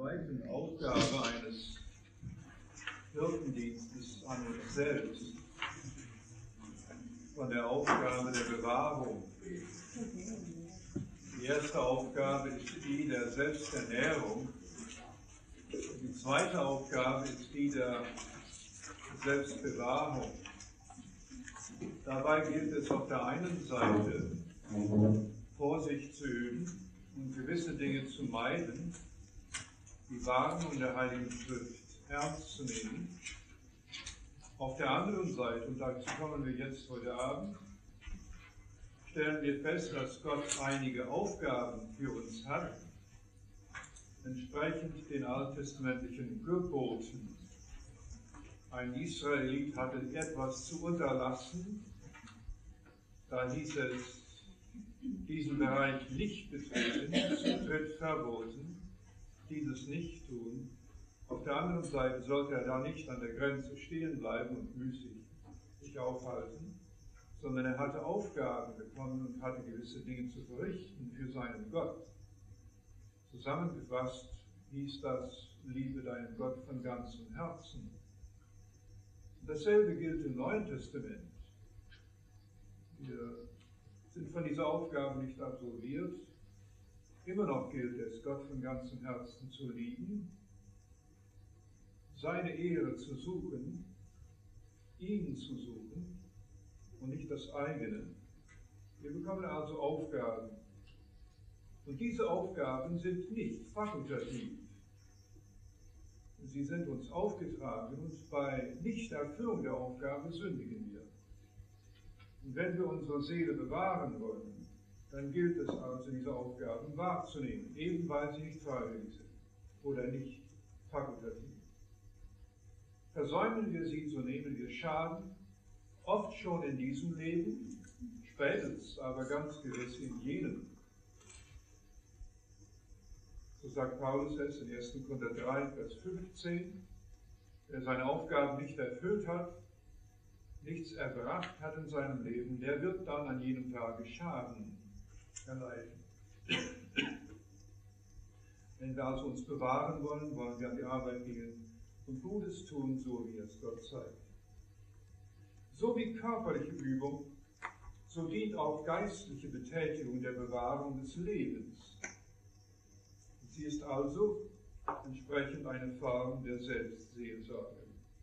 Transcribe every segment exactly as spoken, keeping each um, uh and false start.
zweiten Aufgabe eines Hirtendienstes an uns selbst von der Aufgabe der Bewahrung reden. Die erste Aufgabe ist die der Selbsternährung. Die zweite Aufgabe ist die der Selbstbewahrung. Dabei gilt es auf der einen Seite, Vorsicht zu üben und gewisse Dinge zu meiden, die Warnung der Heiligen Schrift ernst zu nehmen. Auf der anderen Seite, und dazu kommen wir jetzt heute Abend, stellen wir fest, dass Gott einige Aufgaben für uns hat, entsprechend den alttestamentlichen Geboten. Ein Israelit hatte etwas zu unterlassen, da hieß es, diesen Bereich nicht betreten, Zutritt verboten, dieses nicht tun. Auf der anderen Seite sollte er da nicht an der Grenze stehen bleiben und müßig sich aufhalten, sondern er hatte Aufgaben bekommen und hatte gewisse Dinge zu verrichten für seinen Gott. Zusammengefasst hieß das, liebe deinen Gott von ganzem Herzen. Dasselbe gilt im Neuen Testament. Wir sind von dieser Aufgabe nicht absolviert. Immer noch gilt es, Gott von ganzem Herzen zu lieben, seine Ehre zu suchen, ihn zu suchen und nicht das eigene. Wir bekommen also Aufgaben. Und diese Aufgaben sind nicht fakultativ. Sie sind uns aufgetragen und bei Nichterfüllung der Aufgabe sündigen wir. Und wenn wir unsere Seele bewahren wollen, dann gilt es also, diese Aufgaben wahrzunehmen, eben weil sie nicht freiwillig sind oder nicht fakultativ. Versäumen wir sie, so nehmen wir Schaden, oft schon in diesem Leben, spätestens aber ganz gewiss in jenem. So sagt Paulus es in ersten Korinther drei, Vers fünfzehn, wer seine Aufgaben nicht erfüllt hat, nichts erbracht hat in seinem Leben, der wird dann an jedem Tage Schaden erleiden. Wenn wir also uns bewahren wollen, wollen wir an die Arbeit gehen und Gutes tun, so wie es Gott zeigt. So wie körperliche Übung, so dient auch geistliche Betätigung der Bewahrung des Lebens. Sie ist also entsprechend eine Form der Selbstseelsorge.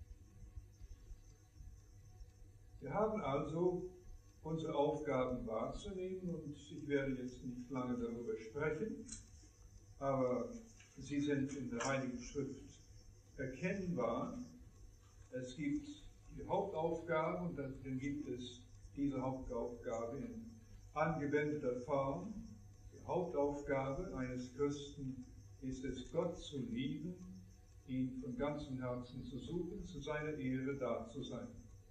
Wir haben also unsere Aufgaben wahrzunehmen und ich werde jetzt nicht lange darüber sprechen, aber sie sind in der Heiligen Schrift erkennbar. Es gibt die Hauptaufgabe und dann gibt es diese Hauptaufgabe in angewendeter Form. Die Hauptaufgabe eines Christen ist es, Gott zu lieben, ihn von ganzem Herzen zu suchen, zu seiner Ehre da zu sein.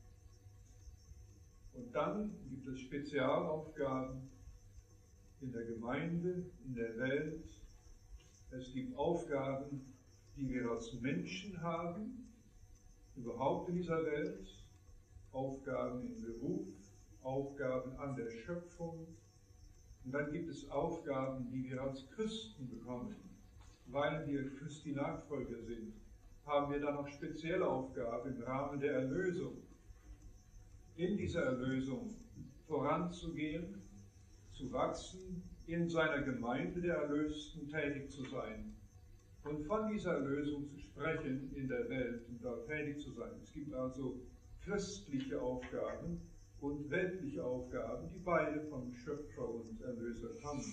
Und dann gibt es Spezialaufgaben in der Gemeinde, in der Welt. Es gibt Aufgaben, die wir als Menschen haben, überhaupt in dieser Welt, Aufgaben im Beruf, Aufgaben an der Schöpfung. Und dann gibt es Aufgaben, die wir als Christen bekommen. Weil wir Christi Nachfolger sind, haben wir dann noch spezielle Aufgaben im Rahmen der Erlösung. In dieser Erlösung voranzugehen, zu wachsen, in seiner Gemeinde der Erlösten tätig zu sein und von dieser Erlösung zu sprechen in der Welt und dort tätig zu sein. Es gibt also christliche Aufgaben und weltliche Aufgaben, die beide vom Schöpfer und Erlöser kommen.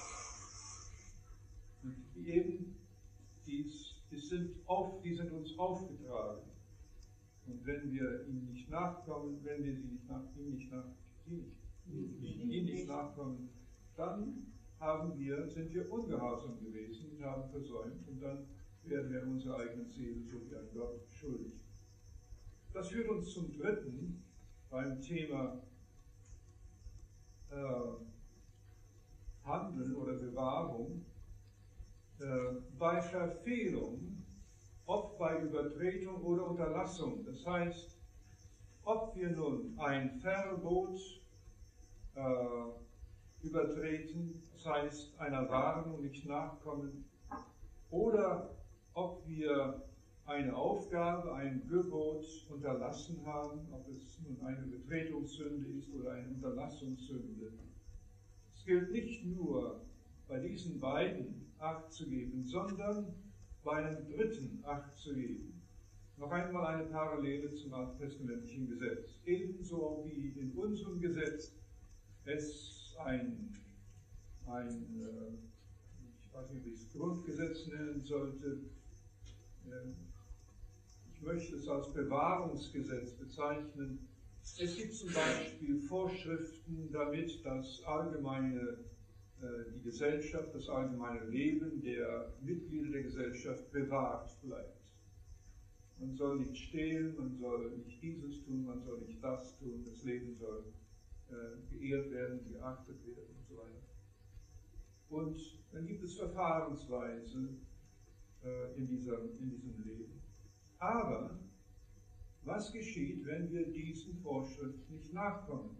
Und die eben, dies, die, sind auf, die sind uns aufgetragen. Und wenn wir ihm nicht nachkommen, wenn wir sie nicht nach, ihm nicht nach, sie nicht, ihm nicht nachkommen, dann haben wir, sind wir ungehorsam gewesen und haben versäumt und dann werden wir unserer eigenen Seele so wie ein Gott schuldig. Das führt uns zum dritten beim Thema äh, Handeln oder Bewahrung. Äh, bei Verfehlung, ob bei Übertretung oder Unterlassung. Das heißt, ob wir nun ein Verbot äh, übertreten, das heißt einer Warnung nicht nachkommen, oder ob wir eine Aufgabe, ein Gebot unterlassen haben, ob es nun eine Übertretungssünde ist oder eine Unterlassungssünde. Es gilt nicht nur bei diesen beiden Acht zu geben, sondern bei einem dritten Acht zu geben. Noch einmal eine Parallele zum alttestamentlichen Gesetz. Ebenso wie in unserem Gesetz es ein, ein ich weiß nicht, wie ich es Grundgesetz nennen sollte, ich möchte es als Bewahrungsgesetz bezeichnen. Es gibt zum Beispiel Vorschriften, damit das allgemeine, die Gesellschaft, das allgemeine Leben der Mitglieder der Gesellschaft bewahrt bleibt. Man soll nicht stehlen, man soll nicht dieses tun, man soll nicht das tun, das Leben soll äh, geehrt werden, geachtet werden und so weiter. Und dann gibt es Verfahrensweise äh, in, dieser, in diesem Leben. Aber was geschieht, wenn wir diesen Vorschriften nicht nachkommen?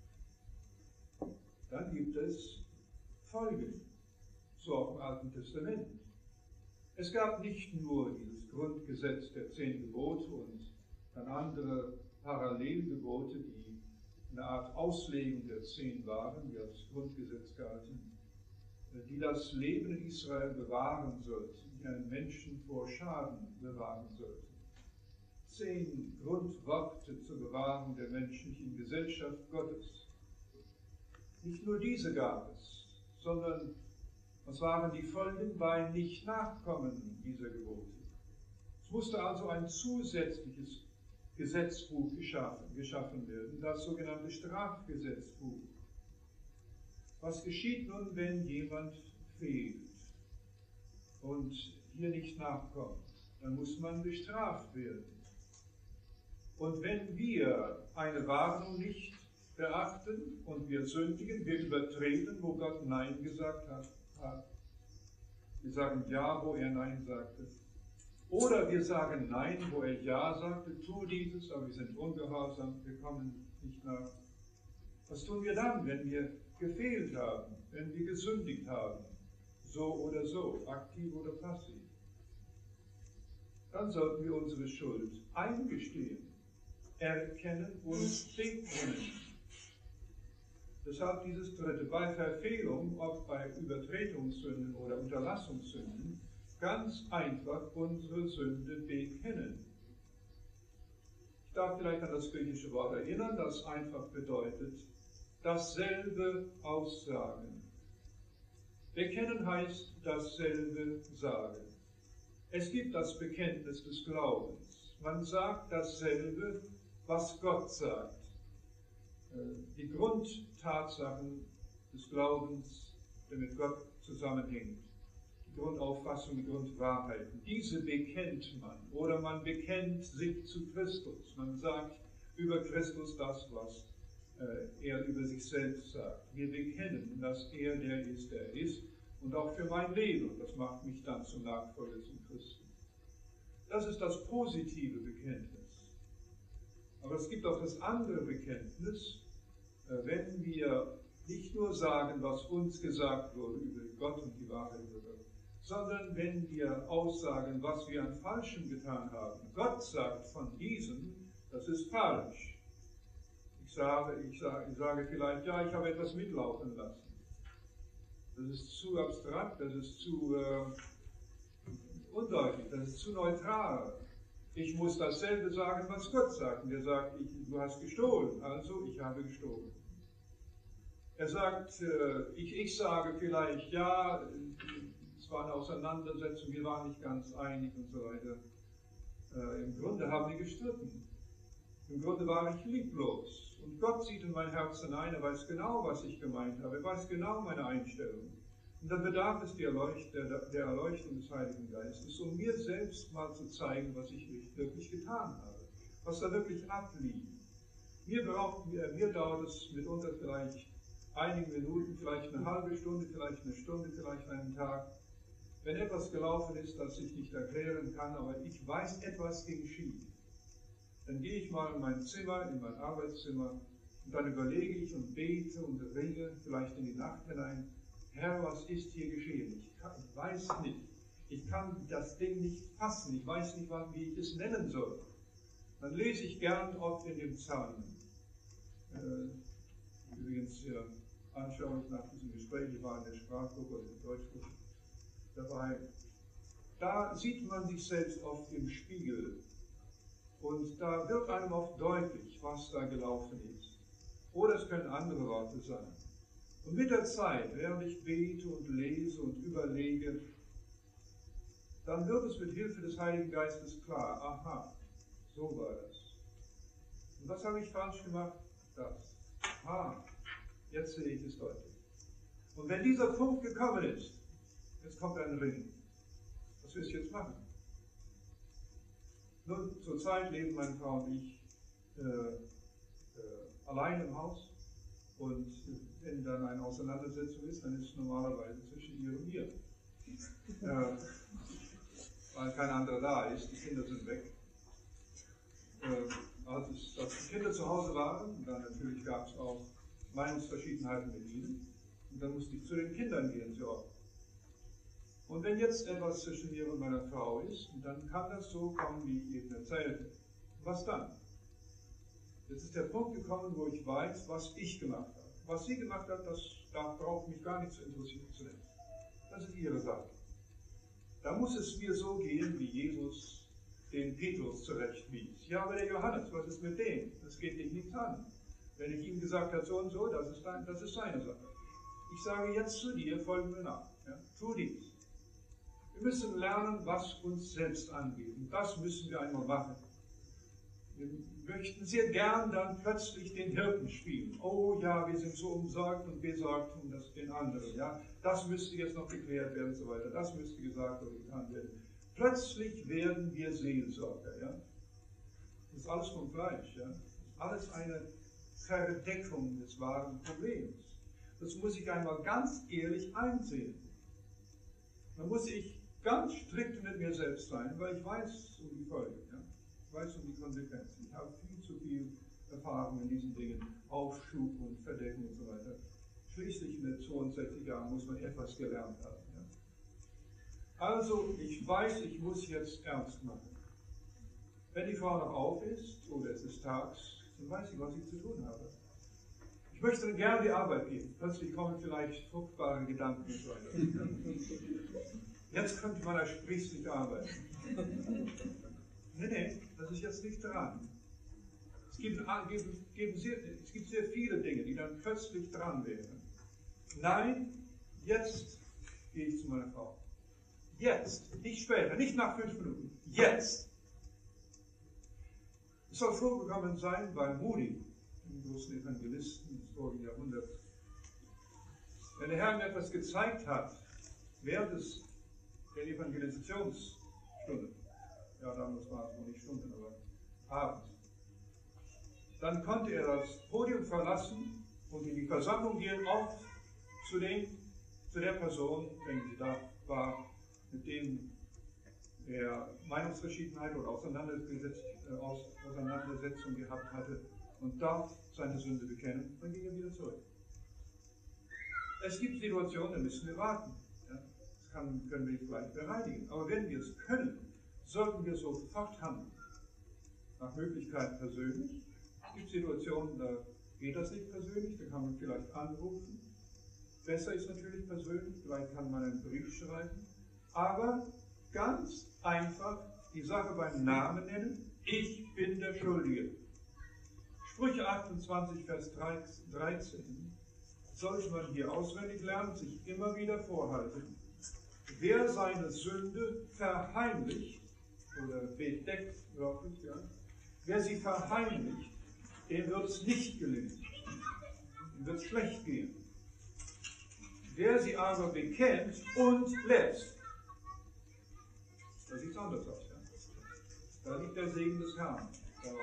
Dann gibt es Folgen, so auch im Alten Testament. Es gab nicht nur dieses Grundgesetz der zehn Gebote und dann andere Parallelgebote, die eine Art Auslegung der zehn waren, die als Grundgesetz galten, die das Leben in Israel bewahren sollten, die einen Menschen vor Schaden bewahren sollten. Zehn Grundworte zur Bewahrung der menschlichen Gesellschaft Gottes. Nicht nur diese gab es, sondern was waren die Folgen bei Nicht-Nachkommen dieser Gebote? Es musste also ein zusätzliches Gesetzbuch geschaffen, geschaffen werden, das sogenannte Strafgesetzbuch. Was geschieht nun, wenn jemand fehlt und hier nicht nachkommt? Dann muss man bestraft werden. Und wenn wir eine Warnung nicht beachten und wir sündigen, wir übertreten, wo Gott Nein gesagt hat, wir sagen Ja, wo er Nein sagte. Oder wir sagen Nein, wo er Ja sagte, tu dieses, aber wir sind ungehorsam, wir kommen nicht nach. Was tun wir dann, wenn wir gefehlt haben, wenn wir gesündigt haben, so oder so, aktiv oder passiv? Dann sollten wir unsere Schuld eingestehen, erkennen und bekennen. Deshalb dieses dritte, bei Verfehlung, ob bei Übertretungssünden oder Unterlassungssünden, ganz einfach unsere Sünde bekennen. Ich darf vielleicht an das griechische Wort erinnern, das einfach bedeutet, dasselbe aussagen. Bekennen heißt dasselbe sagen. Es gibt das Bekenntnis des Glaubens. Man sagt dasselbe, was Gott sagt. Die Grundtatsachen des Glaubens, der mit Gott zusammenhängt, die Grundauffassung, die Grundwahrheiten, diese bekennt man. Oder man bekennt sich zu Christus. Man sagt über Christus das, was äh, er über sich selbst sagt. Wir bekennen, dass er der ist, der er ist, und auch für mein Leben. Das macht mich dann zum Nachfolger zum Christen. Das ist das positive Bekenntnis. Aber es gibt auch das andere Bekenntnis, wenn wir nicht nur sagen, was uns gesagt wurde über Gott und die Wahrheit über Gott, sondern wenn wir aussagen, was wir an Falschem getan haben. Gott sagt von diesem, das ist falsch. Ich sage, ich sage, ich sage vielleicht, ja, ich habe etwas mitlaufen lassen. Das ist zu abstrakt, das ist zu äh, undeutlich, das ist zu neutral. Ich muss dasselbe sagen, was Gott sagt. Und er sagt, ich, du hast gestohlen, also ich habe gestohlen. Er sagt, äh, ich, ich sage vielleicht, ja, es war eine Auseinandersetzung, wir waren nicht ganz einig und so weiter. Äh, Im Grunde haben wir gestritten. Im Grunde war ich lieblos. Und Gott sieht in mein Herz hinein, er weiß genau, was ich gemeint habe, er weiß genau meine Einstellung. Und dann bedarf es der Erleuchtung des Heiligen Geistes, um mir selbst mal zu zeigen, was ich wirklich getan habe, was da wirklich ablief. Mir, braucht, mir, mir dauert es mitunter vielleicht einige Minuten, vielleicht eine halbe Stunde, vielleicht eine Stunde, vielleicht einen Tag. Wenn etwas gelaufen ist, das ich nicht erklären kann, aber ich weiß, etwas ging schief, dann gehe ich mal in mein Zimmer, in mein Arbeitszimmer und dann überlege ich und bete und ringe, vielleicht in die Nacht hinein, Herr, was ist hier geschehen? Ich, kann, ich weiß nicht. Ich kann das Ding nicht fassen, ich weiß nicht, wie ich es nennen soll. Dann lese ich gern oft in den Psalmen. Äh, übrigens ja, anschaulich nach diesem Gespräch, ich war in der Sprachgruppe oder in der Deutschgruppe dabei. Da sieht man sich selbst oft im Spiegel. Und da wird einem oft deutlich, was da gelaufen ist. Oder es können andere Worte sein. Und mit der Zeit, während ich bete und lese und überlege, dann wird es mit Hilfe des Heiligen Geistes klar, aha, so war das. Und was habe ich falsch gemacht? Das. Ah, jetzt sehe ich es deutlich. Und wenn dieser Punkt gekommen ist, jetzt kommt ein Ring. Was willst du jetzt machen? Nun, zurzeit leben meine Frau und ich äh, äh, allein im Haus. Und wenn dann eine Auseinandersetzung ist, dann ist es normalerweise zwischen ihr und mir. Äh, weil kein anderer da ist, die Kinder sind weg. Äh, als, es, als die Kinder zu Hause waren, dann natürlich gab es auch Meinungsverschiedenheiten mit ihnen. Und dann musste ich zu den Kindern gehen, sehr oft. Und wenn jetzt etwas zwischen mir und meiner Frau ist, dann kann das so kommen, wie ich eben erzählte. Was dann? Jetzt ist der Punkt gekommen, wo ich weiß, was ich gemacht habe. Was sie gemacht hat, das, da braucht mich gar nicht zu interessieren zunächst. Das ist ihre Sache. Da muss es mir so gehen, wie Jesus den Petrus zurechtwies. Ja, aber der Johannes, was ist mit dem? Das geht dich nichts an. Wenn ich ihm gesagt habe, so und so, das ist, dein, das ist seine Sache. Ich sage jetzt zu dir, folgen wir nach. Ja? Tu dies. Wir müssen lernen, was uns selbst angeht. Und das müssen wir einmal machen. Wir möchten sehr gern dann plötzlich den Hirten spielen. Oh ja, wir sind so umsorgt und besorgt um das, den anderen. Ja? Das müsste jetzt noch geklärt werden und so weiter. Das müsste gesagt oder getan werden. Plötzlich werden wir Seelsorger. Ja? Das ist alles vom Fleisch. Ja? Das ist alles eine Verdeckung des wahren Problems. Das muss ich einmal ganz ehrlich einsehen. Da muss ich ganz strikt mit mir selbst sein, weil ich weiß um die Folgen. Ja? Ich weiß um die Konsequenzen. Ich habe viel zu viel Erfahrung in diesen Dingen. Aufschub und Verdeckung und so weiter. Schließlich mit zweiundsechzig Jahren muss man etwas gelernt haben. Ja? Also, ich weiß, ich muss jetzt ernst machen. Wenn die Frau noch auf ist, oder es ist tags, dann weiß ich, was ich zu tun habe. Ich möchte dann gerne die Arbeit geben. Plötzlich kommen vielleicht fruchtbare Gedanken und so weiter. Jetzt könnte man ersprießlich arbeiten. Nee, nee, das ist jetzt nicht dran. Es gibt, geben, geben sehr, es gibt sehr viele Dinge, die dann plötzlich dran wären. Nein, jetzt gehe ich zu meiner Frau. Jetzt, nicht später, nicht nach fünf Minuten. Jetzt. Es soll vorgekommen sein bei Moody, dem großen Evangelisten des vorigen Jahrhunderts. Wenn der Herr mir etwas gezeigt hat, während des, der Evangelisationsstunde, ja, damals war es wohl nicht Stunden, aber abends, dann konnte er das Podium verlassen und in die Versammlung gehen, oft zu, den, zu der Person, wenn sie da war, mit dem er Meinungsverschiedenheit oder äh, Auseinandersetzung gehabt hatte, und dort seine Sünde bekennen, dann ging er wieder zurück. Es gibt Situationen, da müssen wir warten. Ja? Das kann, können wir nicht gleich bereinigen. Aber wenn wir es können, sollten wir sofort handeln. Nach Möglichkeit persönlich. Es gibt Situationen, da geht das nicht persönlich, da kann man vielleicht anrufen. Besser ist natürlich persönlich, vielleicht kann man einen Brief schreiben. Aber ganz einfach die Sache beim Namen nennen. Ich bin der Schuldige. Sprüche achtundzwanzig, Vers dreizehn sollte man hier auswendig lernen, sich immer wieder vorhalten. Wer seine Sünde verheimlicht, oder bedeckt, wörtlich, ja, wer sie verheimlicht, dem wird es nicht gelingen. Dem wird es schlecht gehen. Wer sie aber bekennt und lässt, da sieht es anders aus. Ja? Da liegt der Segen des Herrn darauf.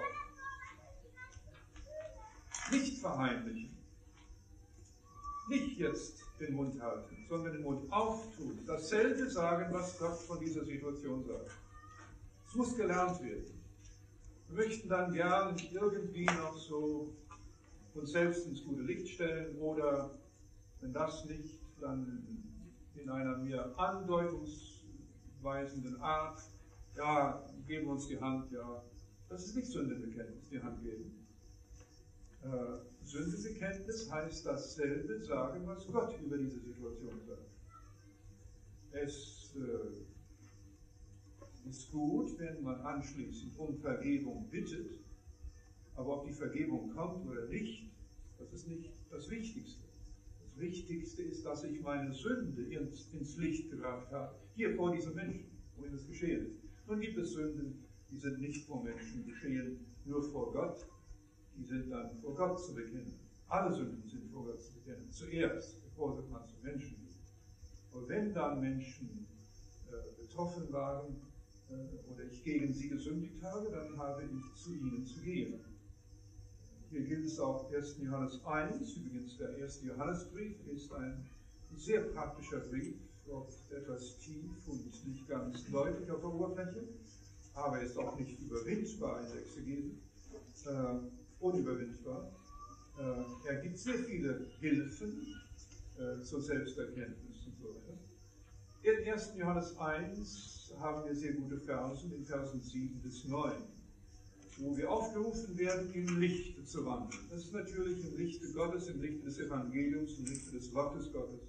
Nicht verheimlichen. Nicht jetzt den Mund halten, sondern den Mund auftun. Dasselbe sagen, was Gott von dieser Situation sagt. Es muss gelernt werden. Wir möchten dann gern irgendwie noch so uns selbst ins gute Licht stellen oder, wenn das nicht, dann in einer mehr andeutungsweisen zurechtweisenden Art, ja, geben uns die Hand, ja, das ist nicht Sündenbekenntnis, die Hand geben. Äh, Sündenbekenntnis heißt dasselbe sagen, was Gott über diese Situation sagt. Es äh, ist gut, wenn man anschließend um Vergebung bittet, aber ob die Vergebung kommt oder nicht, das ist nicht das Wichtigste. Das Wichtigste ist, dass ich meine Sünde ins, ins Licht gebracht habe, hier vor diesen Menschen, wohin es geschehen ist. Nun gibt es Sünden, die sind nicht vor Menschen geschehen, nur vor Gott. Die sind dann vor Gott zu bekennen. Alle Sünden sind vor Gott zu bekennen. Zuerst, bevor man zu Menschen geht. Und wenn dann Menschen äh, betroffen waren äh, oder ich gegen sie gesündigt habe, dann habe ich zu ihnen zu gehen. Hier gilt es auch erster Johannes eins, übrigens der erste Johannesbrief ist ein sehr praktischer Brief, oft etwas tief und nicht ganz deutlich auf der Oberfläche, aber ist auch nicht überwindbar in der Exegese. Äh, unüberwindbar. Äh, er gibt sehr viele Hilfen äh, zur Selbsterkenntnis und so weiter. In erster Johannes eins haben wir sehr gute Verse, in Versen sieben bis neun, wo wir aufgerufen werden, im Lichte zu wandeln. Das ist natürlich im Lichte Gottes, im Lichte des Evangeliums, im Lichte des Wortes Gottes.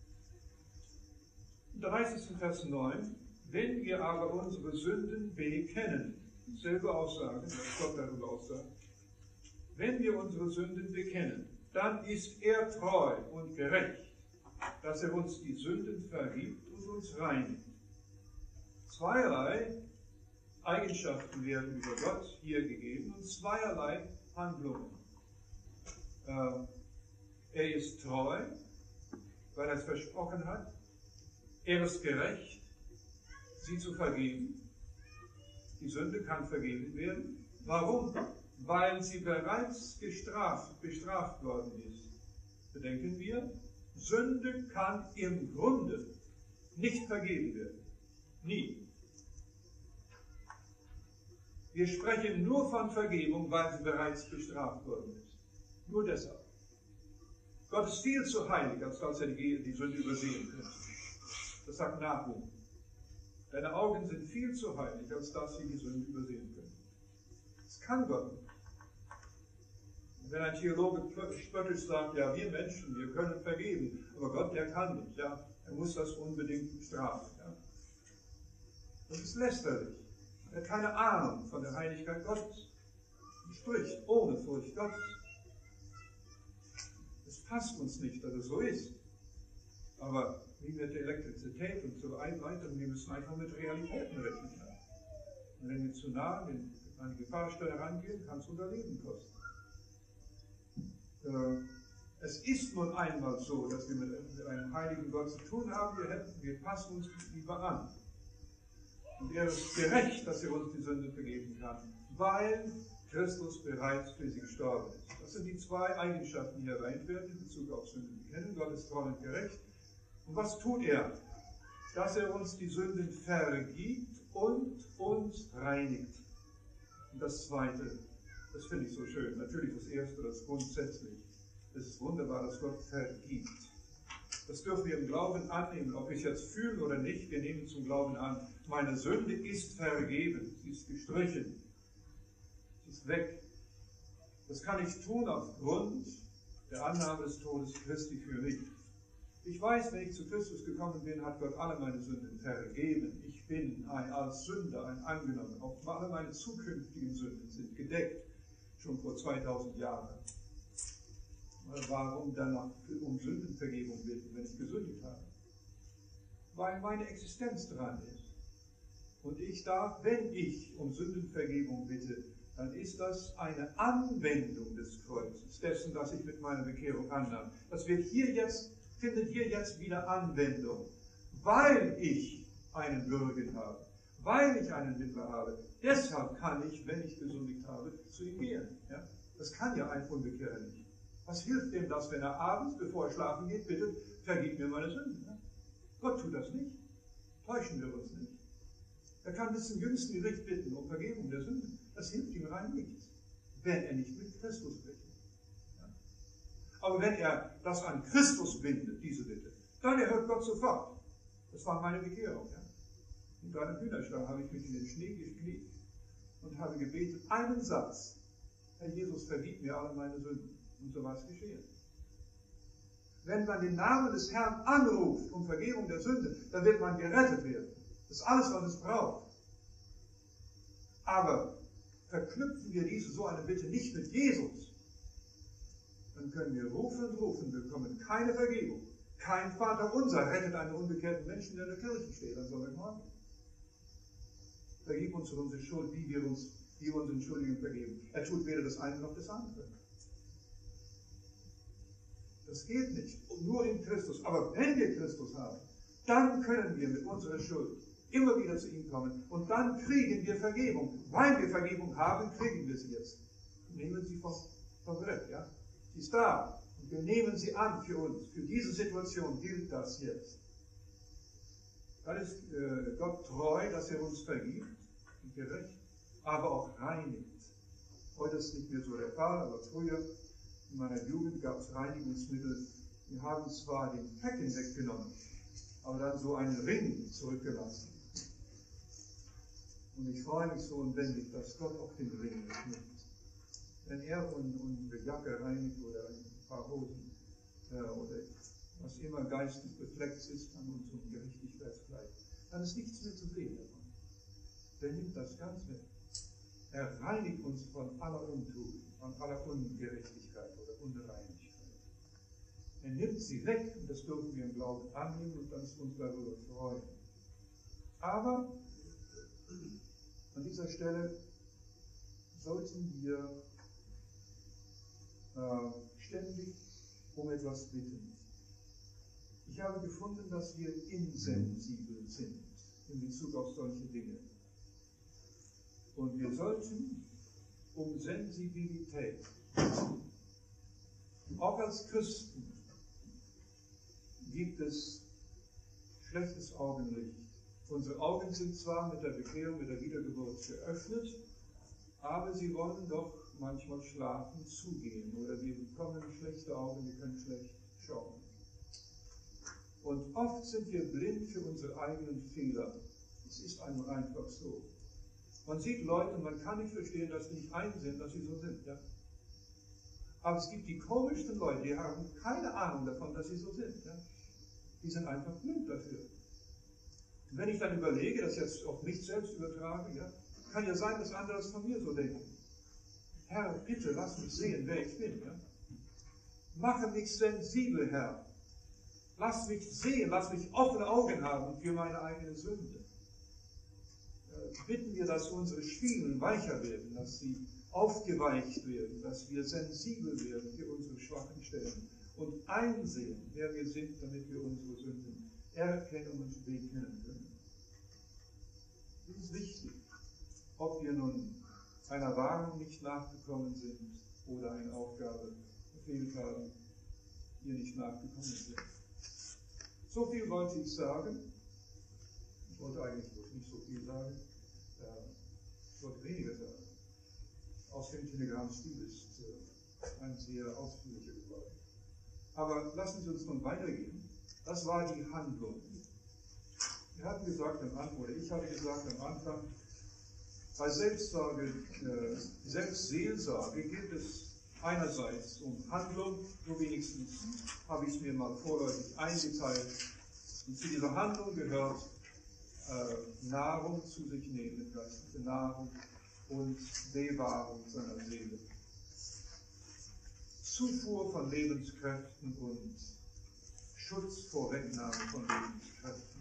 Und da heißt es in Vers neun, wenn wir aber unsere Sünden bekennen, selbe Aussage, was Gott darüber aussagt, wenn wir unsere Sünden bekennen, dann ist er treu und gerecht, dass er uns die Sünden vergibt und uns reinigt. Zweierlei Eigenschaften werden über Gott hier gegeben und zweierlei Handlungen. Ähm, er ist treu, weil er es versprochen hat. Er ist gerecht, sie zu vergeben. Die Sünde kann vergeben werden. Warum? Weil sie bereits gestraft, bestraft worden ist. Bedenken wir, Sünde kann im Grunde nicht vergeben werden. Nie. Wir sprechen nur von Vergebung, weil sie bereits bestraft worden ist. Nur deshalb. Gott ist viel zu heilig, als dass er die, die Sünde übersehen könnte. Das sagt Nahum. Deine Augen sind viel zu heilig, als dass sie die Sünde übersehen können. Das kann Gott nicht. Wenn ein Theologe spöttisch sagt, ja, wir Menschen, wir können vergeben, aber Gott, der kann nicht, ja, er muss das unbedingt bestrafen. Ja. Das ist lästerlich. Er hat keine Ahnung von der Heiligkeit Gottes. Er spricht ohne Furcht Gottes. Es passt uns nicht, dass es so ist. Aber wie mit der Elektrizität und so weiter, wir müssen einfach mit Realitäten rechnen. Und wenn wir zu nah an eine Gefahrstelle herangehen, kann es unser Leben kosten. Es ist nun einmal so, dass wir mit einem heiligen Gott zu tun haben, wir, hätten, wir passen uns lieber an. Und er ist gerecht, dass er uns die Sünde vergeben kann, weil Christus bereits für sie gestorben ist. Das sind die zwei Eigenschaften, die hier erwähnt werden in Bezug auf Sündenbekennen. Gott ist treu und gerecht. Und was tut er? Dass er uns die Sünden vergibt und uns reinigt. Und das Zweite, das finde ich so schön. Natürlich das Erste, das grundsätzlich. Es ist wunderbar, dass Gott vergibt. Das dürfen wir im Glauben annehmen, ob wir es jetzt fühlen oder nicht. Wir nehmen zum Glauben an, meine Sünde ist vergeben, sie ist gestrichen, sie ist weg. Das kann ich tun aufgrund der Annahme des Todes Christi für mich. Ich weiß, wenn ich zu Christus gekommen bin, hat Gott alle meine Sünden vergeben. Ich bin ein, als Sünder ein angenommen. Auch alle meine zukünftigen Sünden sind gedeckt, schon vor zweitausend Jahren. Warum dann noch um Sündenvergebung bitten, wenn ich gesündigt habe? Weil meine Existenz dran ist. Und ich darf, wenn ich um Sündenvergebung bitte, dann ist das eine Anwendung des Kreuzes, dessen, was ich mit meiner Bekehrung annahm. Das wird hier jetzt, findet hier jetzt wieder Anwendung, weil ich einen Bürgen habe, weil ich einen Mittler habe. Deshalb kann ich, wenn ich gesündigt habe, zu ihm gehen. Ja? Das kann ja ein Unbekehrer nicht. Was hilft dem das, wenn er abends, bevor er schlafen geht, bittet, vergib mir meine Sünden? Ja? Gott tut das nicht. Täuschen wir uns nicht. Er kann bis zum jüngsten Gericht bitten um Vergebung der Sünden. Das hilft ihm rein nichts, wenn er nicht mit Christus bittet. Ja? Aber wenn er das an Christus bindet, diese Bitte, dann erhört Gott sofort. Das war meine Bekehrung. Ja? Und bei einem Hühnerstall habe ich mich in den Schnee gekniet und habe gebetet, einen Satz: Herr Jesus, vergib mir alle meine Sünden. Und so war es geschehen. Wenn man den Namen des Herrn anruft um Vergebung der Sünde, dann wird man gerettet werden. Das ist alles, was es braucht. Aber verknüpfen wir diese so eine Bitte nicht mit Jesus, dann können wir rufen und rufen, bekommen keine Vergebung. Kein Vater unser rettet einen unbekehrten Menschen, der in der Kirche steht am Sonntagmorgen. Vergib uns für unsere Schuld, wie wir uns, wie wir unseren Schuldigen vergeben. Er tut weder das eine noch das andere. Das geht nicht, nur in Christus. Aber wenn wir Christus haben, dann können wir mit unserer Schuld immer wieder zu ihm kommen. Und dann kriegen wir Vergebung. Weil wir Vergebung haben, kriegen wir sie jetzt. Nehmen Sie vom, vom Brett, ja? Sie ist da. Und wir nehmen sie an für uns. Für diese Situation gilt das jetzt. Dann ist äh, Gott treu, dass er uns vergibt und gerecht, aber auch reinigt. Heute ist nicht mehr so der Fall, aber früher, in meiner Jugend, gab es Reinigungsmittel. Wir haben zwar den Flecken weggenommen, aber dann so einen Ring zurückgelassen. Und ich freue mich so unbändig, dass Gott auch den Ring wegnimmt. Wenn er unsere Jacke reinigt oder ein paar Hosen äh, oder was immer geistig befleckt ist an unserem Gerechtigkeitskleid, dann ist nichts mehr zu sehen davon. Der nimmt das ganz weg. Er reinigt uns von aller Untugend, von aller Ungerechtigkeit oder Unreinigkeit. Er nimmt sie weg und das dürfen wir im Glauben annehmen und uns darüber freuen. Aber an dieser Stelle sollten wir äh, ständig um etwas bitten. Ich habe gefunden, dass wir insensibel sind in Bezug auf solche Dinge. Und wir sollten um Sensibilität, auch als Christen, gibt es schlechtes Augenlicht. Unsere Augen sind zwar mit der Bekehrung, mit der Wiedergeburt geöffnet, aber sie wollen doch manchmal schlafen zugehen oder wir bekommen schlechte Augen, wir können schlecht schauen. Und oft sind wir blind für unsere eigenen Fehler. Es ist einfach so. Man sieht Leute und man kann nicht verstehen, dass sie nicht einsehen, dass sie so sind. Ja? Aber es gibt die komischsten Leute, die haben keine Ahnung davon, dass sie so sind. Ja? Die sind einfach blind dafür. Und wenn ich dann überlege, das jetzt auf mich selbst übertrage, ja, kann ja sein, dass andere es von mir so denken. Herr, bitte lass mich sehen, wer ich bin. Ja? Mache mich sensibel, Herr. Lass mich sehen, lass mich offene Augen haben für meine eigene Sünde. Äh, bitten wir, dass unsere Schienen weicher werden, dass sie aufgeweicht werden, dass wir sensibel werden für unsere schwachen Stellen und einsehen, wer wir sind, damit wir unsere Sünden erkennen und begegnen können. Das ist wichtig, ob wir nun einer Warnung nicht nachgekommen sind oder eine Aufgabe verfehlt haben, ihr nicht nachgekommen sind. So viel wollte ich sagen. Ich wollte eigentlich nicht so viel sagen. Ich wollte weniger sagen. Aus dem Telegram-Stil ist ein sehr ausführlicher geworden. Aber lassen Sie uns nun weitergehen. Das war die Handlung. Wir hatten gesagt am Anfang, oder ich hatte gesagt am Anfang, bei Selbstsorge, äh, Selbstseelsorge geht es einerseits um Handlung, so wenigstens habe ich es mir mal vorläufig eingeteilt. Und zu dieser Handlung gehört äh, Nahrung zu sich nehmen, geistliche Nahrung und Bewahrung seiner Seele. Zufuhr von Lebenskräften und Schutz vor Wegnahme von Lebenskräften.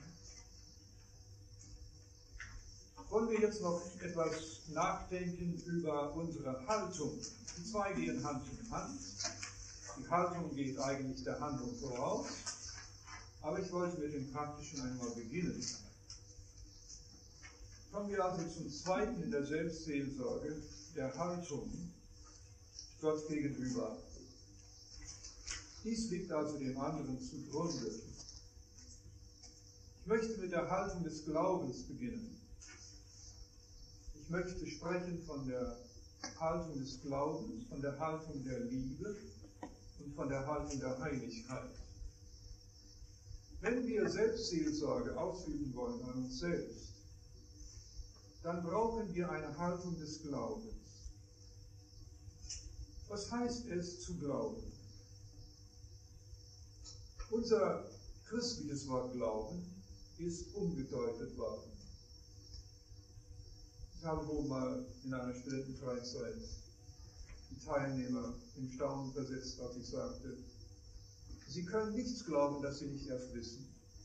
Wollen wir jetzt noch etwas nachdenken über unsere Haltung? Die zwei gehen Hand in Hand. Die Haltung geht eigentlich der Handlung voraus. Aber ich wollte mit dem Praktischen einmal beginnen. Kommen wir also zum Zweiten in der Selbstseelsorge, der Haltung Gott gegenüber. Dies liegt also dem anderen zugrunde. Ich möchte mit der Haltung des Glaubens beginnen. Ich möchte sprechen von der Haltung des Glaubens, von der Haltung der Liebe und von der Haltung der Heiligkeit. Wenn wir Selbstseelsorge ausüben wollen an uns selbst, dann brauchen wir eine Haltung des Glaubens. Was heißt es zu glauben? Unser christliches Wort Glauben ist umgedeutet worden. Ich habe wohl mal in einer Studentenfreizeit die Teilnehmer in Staunen versetzt, als ich sagte, sie können nichts glauben, das sie nicht erst wissen.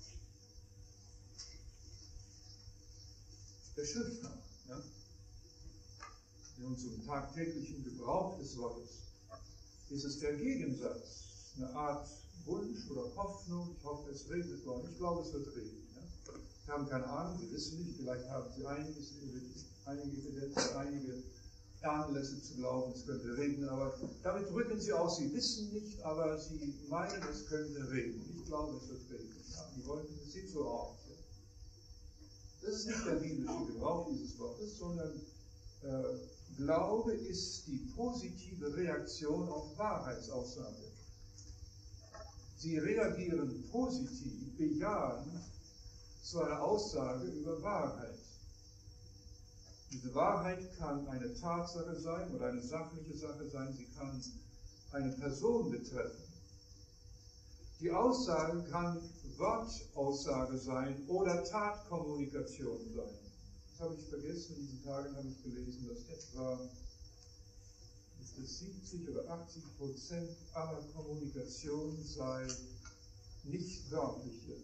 Der Schrift nach, ja? In unserem tagtäglichen Gebrauch des Wortes ist es der Gegensatz, eine Art Wunsch oder Hoffnung. Ich hoffe, es regnet morgen. Ich glaube, es wird regnen. Ja? Wir haben keine Ahnung, wir wissen nicht. Vielleicht haben Sie einiges, einige Evidenz, einige Anlässe zu glauben, es könnte regnen. Aber damit drücken Sie aus, Sie wissen nicht, aber Sie meinen, es könnte regnen. Ich glaube, es wird regnen. Ja? Die Wolken, es sieht so aus. Ja? Das ist nicht der biblische Gebrauch dieses Wortes, sondern äh, Glaube ist die positive Reaktion auf Wahrheitsaussage. Sie reagieren positiv, bejahend zu einer Aussage über Wahrheit. Diese Wahrheit kann eine Tatsache sein oder eine sachliche Sache sein, sie kann eine Person betreffen. Die Aussage kann Wortaussage sein oder Tatkommunikation sein. Das habe ich vergessen, in diesen Tagen habe ich gelesen, dass etwa ist es siebzig oder achtzig Prozent aller Kommunikation sei nicht wörtliche.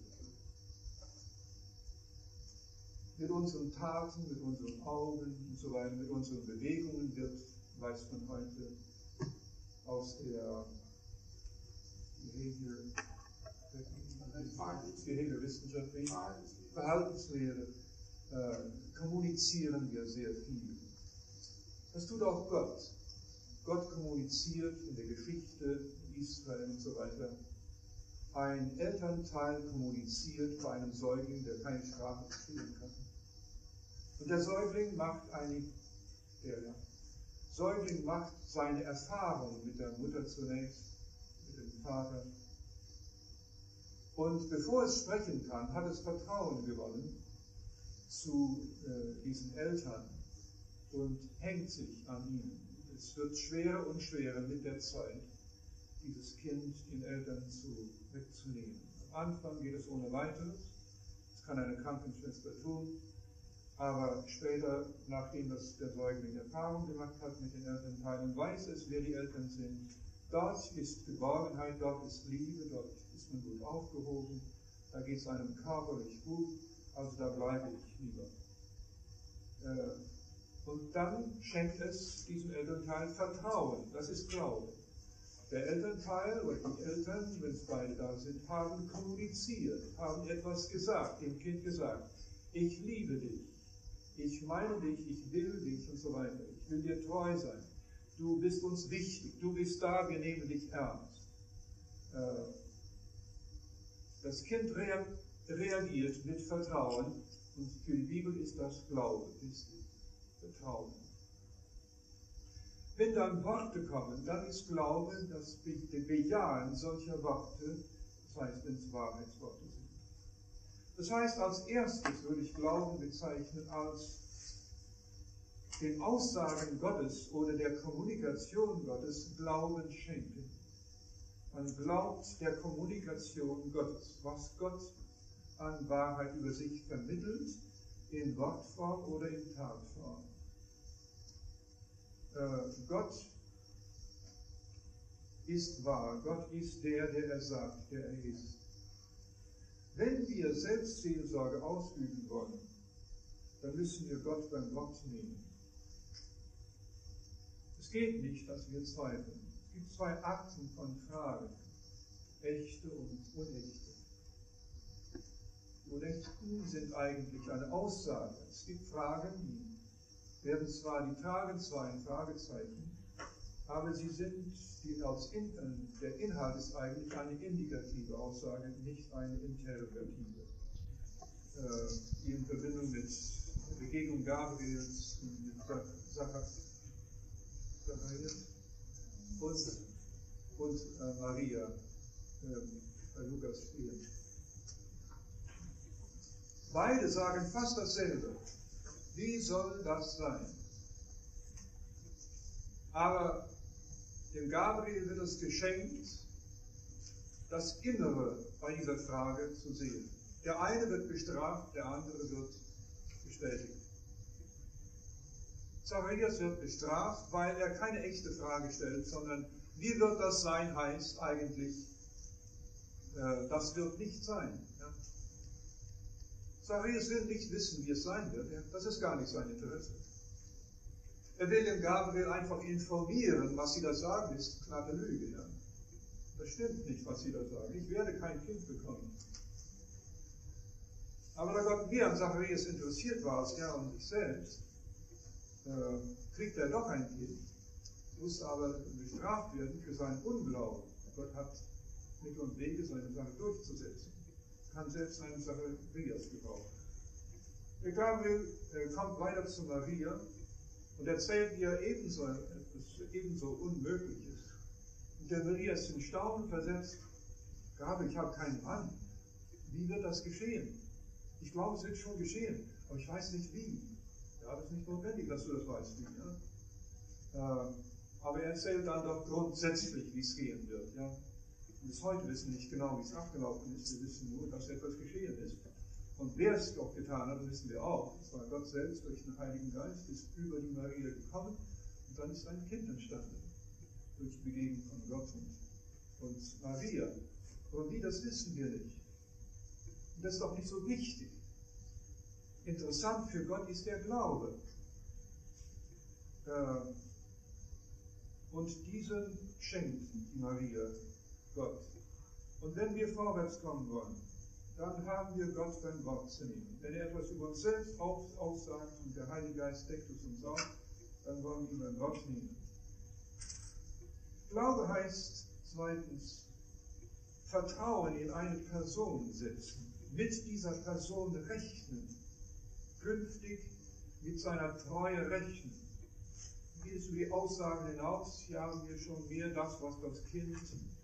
Mit unseren Taten, mit unseren Augen und so weiter, mit unseren Bewegungen wird, weiß man heute, aus der Behavior, Behavior-Wissenschaft, Verhaltenslehre, äh, kommunizieren wir sehr viel. Das tut auch Gott. Gott kommuniziert in der Geschichte Israel und so weiter. Ein Elternteil kommuniziert bei einem Säugling, der keine Sprache verstehen kann. Und der Säugling macht eine, der ja, Säugling macht seine Erfahrung mit der Mutter zunächst, mit dem Vater. Und bevor es sprechen kann, hat es Vertrauen gewonnen zu äh, diesen Eltern und hängt sich an ihnen. Es wird schwerer und schwerer mit der Zeit, dieses Kind den Eltern zu, wegzunehmen. Am Anfang geht es ohne weiteres, das kann eine Krankenschwester tun, aber später, nachdem das der Säugling Erfahrung gemacht hat mit den Elternteilen, weiß es, wer die Eltern sind. Dort ist Geborgenheit, dort ist Liebe, dort ist man gut aufgehoben, da geht es einem körperlich gut, also da bleibe ich lieber. Äh, Und dann schenkt es diesem Elternteil Vertrauen. Das ist Glaube. Der Elternteil oder die Eltern, wenn es beide da sind, haben kommuniziert, haben etwas gesagt, dem Kind gesagt. Ich liebe dich, ich meine dich, ich will dich und so weiter. Ich will dir treu sein. Du bist uns wichtig, du bist da, wir nehmen dich ernst. Das Kind reagiert mit Vertrauen und für die Bibel ist das Glaube, ist Vertrauen. Wenn dann Worte kommen, dann ist Glaube das Bejahen solcher Worte, das heißt, wenn es Wahrheitsworte sind. Das heißt, als erstes würde ich Glauben bezeichnen als den Aussagen Gottes oder der Kommunikation Gottes Glauben schenken. Man glaubt der Kommunikation Gottes, was Gott an Wahrheit über sich vermittelt, in Wortform oder in Tatform. Äh, Gott ist wahr, Gott ist der, der er sagt, der er ist. Wenn wir Selbstseelsorge ausüben wollen, dann müssen wir Gott beim Wort nehmen. Es geht nicht, dass wir zweifeln. Es gibt zwei Arten von Fragen, echte und unechte. Unechten sind eigentlich eine Aussage. Es gibt Fragen, die werden zwar, die tragen zwar ein Fragezeichen, aber sie sind, die als in, der Inhalt ist eigentlich eine indikative Aussage, nicht eine interrogative, äh, die in Verbindung mit der Begegnung Gabriels mit Zacharias und, und äh, Maria äh, bei Lukas stehen. Beide sagen fast dasselbe. Wie soll das sein? Aber dem Gabriel wird es geschenkt, das Innere bei dieser Frage zu sehen. Der eine wird bestraft, der andere wird bestätigt. Zacharias wird bestraft, weil er keine echte Frage stellt, sondern wie wird das sein, heißt eigentlich, äh, das wird nicht sein. Ja? Zacharias will nicht wissen, wie es sein wird. Ja? Das ist gar nicht sein Interesse. Er will den Gabriel einfach informieren, was sie da sagen, ist glatte Lüge. Ja? Das stimmt nicht, was sie da sagen. Ich werde kein Kind bekommen. Aber da Gott mehr an Zacharias interessiert war als er an sich selbst, äh, kriegt er doch ein Kind, muss aber bestraft werden für seinen Unglauben. Gott hat Mittel und Wege, seine Sache durchzusetzen. Kann selbst einen Zacharias gebrauchen. Der Gabriel äh, kommt weiter zu Maria und erzählt ihr ebenso etwas ebenso Unmögliches. Und der Maria ist in Staunen versetzt. Gabriel, ich habe keinen Mann. Wie wird das geschehen? Ich glaube, es wird schon geschehen, aber ich weiß nicht wie. Ja, das ist nicht notwendig, dass du das weißt, wie. Ja? Äh, aber er erzählt dann doch grundsätzlich, wie es gehen wird. Ja? Und bis heute wissen wir nicht genau, wie es abgelaufen ist. Wir wissen nur, dass etwas geschehen ist. Und wer es doch getan hat, wissen wir auch. Es war Gott selbst durch den Heiligen Geist, ist über die Maria gekommen und dann ist ein Kind entstanden. Durch die Begegnung von Gott und, und Maria. Aber wie, das wissen wir nicht. Und das ist auch nicht so wichtig. Interessant für Gott ist der Glaube. Äh, und diesen schenkt die Maria Gott. Und wenn wir vorwärts kommen wollen, dann haben wir Gott beim Wort zu nehmen. Wenn er etwas über uns selbst aussagt und der Heilige Geist deckt es uns auf, dann wollen wir ihn beim Wort nehmen. Glaube heißt zweitens, Vertrauen in eine Person setzen, mit dieser Person rechnen, künftig mit seiner Treue rechnen. Geht es über die Aussagen hinaus, hier haben wir schon mehr das, was das Kind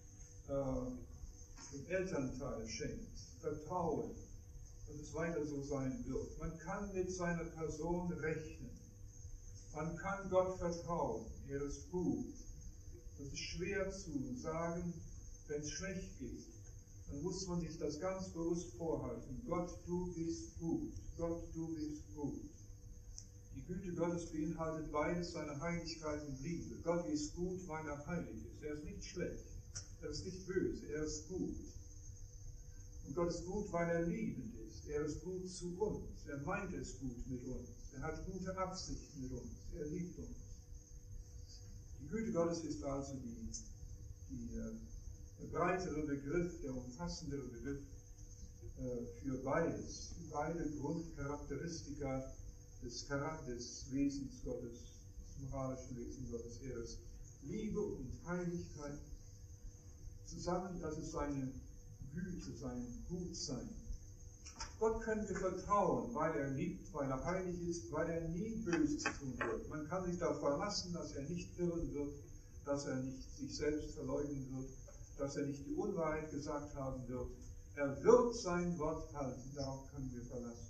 äh, dem Elternteil schenkt. Vertrauen, dass es weiter so sein wird. Man kann mit seiner Person rechnen. Man kann Gott vertrauen. Er ist gut. Das ist schwer zu sagen, wenn es schlecht geht. Dann muss man sich das ganz bewusst vorhalten. Gott, du bist gut. Gott, du bist gut. Die Güte Gottes beinhaltet beides, seine Heiligkeit und Liebe. Gott ist gut, weil er heilig ist. Er ist nicht schlecht. Er ist nicht böse. Er ist gut. Und Gott ist gut, weil er liebend ist. Er ist gut zu uns. Er meint es gut mit uns. Er hat gute Absichten mit uns. Er liebt uns. Die Güte Gottes ist also die, die, der breitere Begriff, der umfassendere Begriff äh, für beides. Beide Grundcharakteristika des, des Wesens Gottes, des moralischen Wesens Gottes. Er ist Liebe und Heiligkeit zusammen, das ist seine Güte, sein Gutsein. Gott können wir vertrauen, weil er liebt, weil er heilig ist, weil er nie Böses tun wird. Man kann sich darauf verlassen, dass er nicht irren wird, dass er nicht sich selbst verleugnen wird, dass er nicht die Unwahrheit gesagt haben wird. Er wird sein Wort halten, darauf können wir verlassen.